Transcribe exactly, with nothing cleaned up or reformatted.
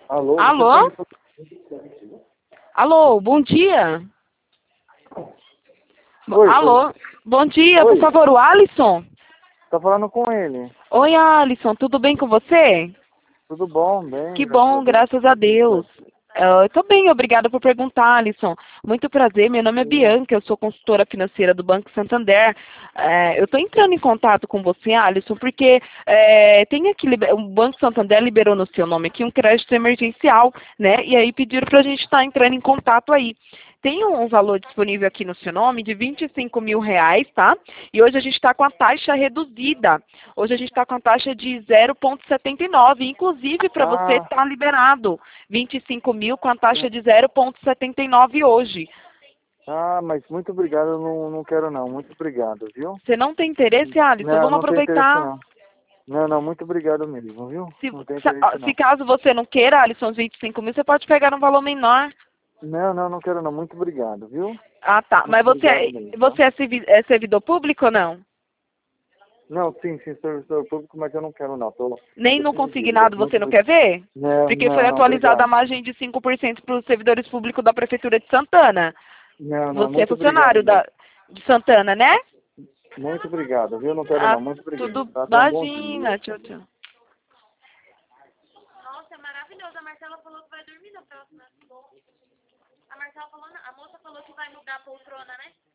Alô, você Alô? pode... Alô, bom dia. Bo- Oi, pois... Alô, bom dia, por Oi, favor, o Alisson? tá falando com ele. Oi, Alisson, tudo bem com você? Tudo bom, bem, Que graças a bom, Deus. graças a Deus. Eu tô bem, obrigada por perguntar, Alisson. Muito prazer, meu nome é Sim. Bianca, eu sou consultora financeira do Banco Santander. É, eu estou entrando em contato com você, Alisson, porque é, tem aqui, liber- o Banco Santander liberou no seu nome aqui um crédito emergencial, né? E aí pediram para a gente estar entrando em contato aí. Tem um valor disponível aqui no seu nome de vinte e cinco mil reais, tá? E hoje a gente está com a taxa reduzida. Hoje a gente está com a taxa de zero vírgula setenta e nove. Inclusive, para você Ah, estar liberado vinte e cinco mil com a taxa de zero vírgula setenta e nove hoje. ah, mas muito obrigado, eu não, não quero não, muito obrigado, viu? Você não tem interesse, Alisson? Não, Vamos não tem interesse aproveitar. não. Não, não, muito obrigado mesmo, viu? Se, Não tem interesse se, se não. caso você não queira, Alisson, os vinte e cinco mil, você pode pegar um valor menor. Não, não, não quero não, muito obrigado, viu? Ah, tá. Muito Mas você, obrigado é- mesmo, tá? você é, servi- é servidor público ou não? Não, sim, sim, servidor público, mas eu não quero não, tô, Nem tô no sem dívida, consignado muito você não obrigado. quer ver? Não, Porque foi não, não, atualizada a obrigado. margem de cinco por cento para os servidores públicos da Prefeitura de Santana. Não, não, Você é muito obrigado funcionário mesmo. da, de Santana, né? Muito obrigado, viu? Não quero Ah, não, muito obrigado, tudo. tá? Tenha um bom dia. Imagina, tchau, tchau. Nossa, é maravilhoso. A Marcela falou que vai dormir na próxima. A Marcela falou, não, a moça falou que vai mudar a poltrona, né?